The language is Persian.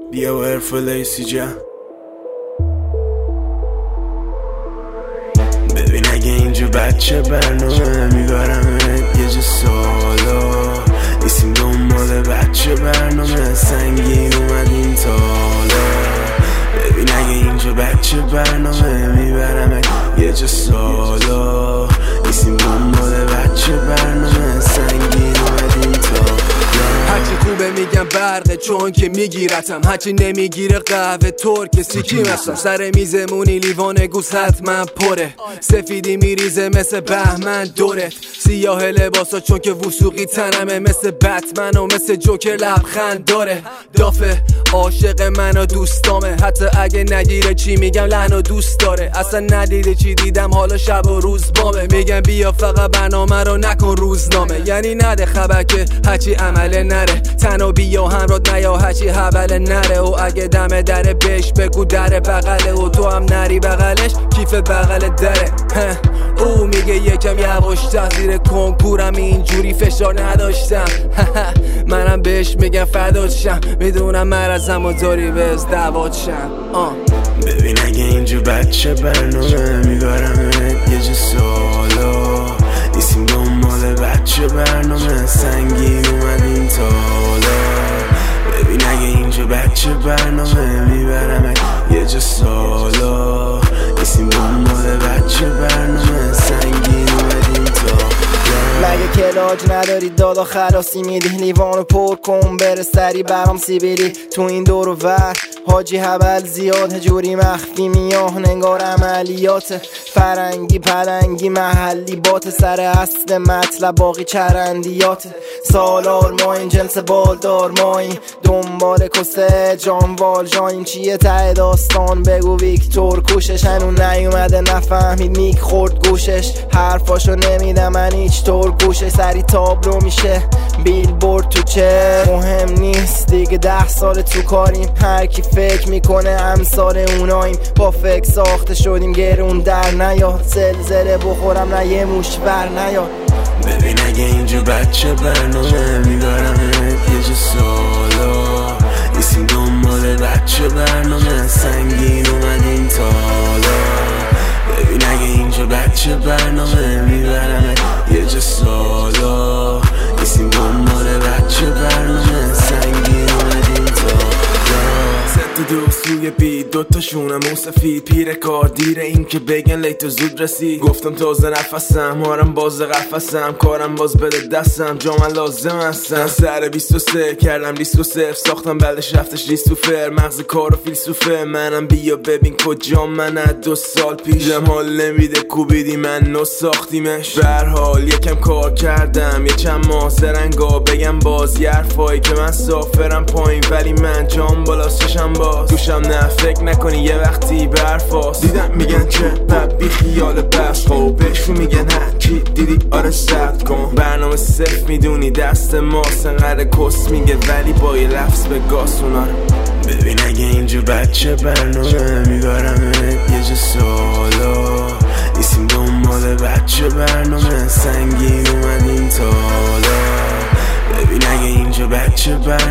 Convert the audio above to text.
بیا و ارفلایسی جا. ببین اگه اینجا بچه برنامه میبرم یه جا سالا، نیستیم دنبال بچه برنامه سنگین اومدیم تالا. ببین اگه اینجا بچه برنامه میبرم یه جا سالا، نیستیم دنبال بچه برنامه سنگین اومدیم تالا. هرچی خوبه میگم برقه چون که میگیرتم، هرچی نمیگیره قهوه ترک سیکیم هستم. سر میزمونی لیوان گوز حتما پره، سفیدی میریزه مثل بهمن دورت، سیاه لباسا چون که وسوقی تنمه مثل بتمن و مثل جوکر لبخند داره. دافه عاشق من و دوستامه، حتی اگه نگیره چی میگم لحن و دوست داره. اصلا ندیده چی دیدم حالا شب و روز بامه، میگم بیا فقط برنامه رو نکن روزنامه. یعنی نده خبر که هرچی عمله نره، تنها بیا همراه نیا هرچی حوله نره. و اگه دم دره بهش بگو در بغله، و تو هم نری بغلش کیف بغل دره. او میگه یکم یواشتر، زیر کنکورم اینجوری فشار نداشتم. منم بهش میگم فدات شم، میدونم مرزم و داری بز دعوات شم. ببین اگه اینجا بچه برنامه میبرم یه جا سالا، نیستیم دنبال بچه برنامه سنگین اومدیم تالا. ببین اگه اینجا بچه برنامه میبرم یه جا سالا، نیستیم دنبال بچه برنامه سنگین اومدیم تالا. مگه کلاج نداری دادا خلاصی میدی، لیوانو پر کن بره سری برام سیبیلی. تو این دور و ور حاجی حبل زیاد، هجوری مخفی میاه نگار عملیات فرنگی پلنگی محلی بات. سر اصل مطلب باقی چرندیات، سالار ما این جنس بالدار مایی، دنبال کسه جانوال جایم. چیه ته داستان بگو ویکتور کوشش، هنون نیومده نفهمید میک خورد گوشش. حرفاشو نمیدم من هیچ طور گوشه، سری تابلو میشه بیل بورد تو چه مهم نیست دیگه. 10 سال تو کاریم، هر کی فکر میکنه امثال اوناییم. با فکر ساخته شدیم گرون در نیاد، زلزله بخورم نه یه موش بر نیاد. ببین اگه اینجا بچه برنامه میبرم یه جا سالا، نیستیم دنبال بچه برنامه سنگین اومدیم تالا. ببین اگه اینجا بچه برنامه میبرم یه جا سالا، نیستیم دنبال بچه برنامه سنگین اومدیم تالا. دو سوی بید دوتاشونم موسفید، پیر کار دیره این که بگن لیت و زود رسید. گفتم تازه نفسم هارم باز قفسم، کارم باز بده دستم جا من لازم هستم. سر 23 کردم دیسکو صرف، ساختم بلدش رفتش ریستوفر، مغز کار و فیلسوفه منم. بیا ببین کجا من از 2 سال پیش، حال نمیده کوبیدی من نو ساختیمش. برحال یکم کار کردم یه چند ماه سرنگا، بگم باز یه حرفایی که من سافرم پایین ولی من جام بالاست چشم باز. دوشم نه فکر نکنی یه وقتی برفاست، دیدم میگن چه پپ بی خیال بس بهشون میگن هرچی دیدی آره ثبت کن. برنامه صفر میدونی دست ماست، انقدر کس میگه ولی با یه لفظ به گاسونا. ببین اگه اینجا بچه برنامه میبرم یه جا سالا، نیستیم دنبال بچه برنامه سنگین اومدیم تالا. ببین اگه اینجا بچه برنامه